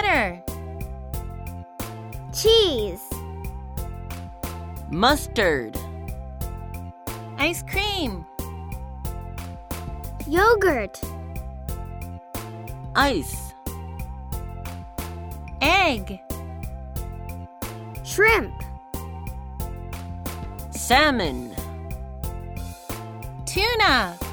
Butter. Cheese. Mustard. Ice cream. Yogurt. Ice. Egg. Shrimp. Salmon. Tuna.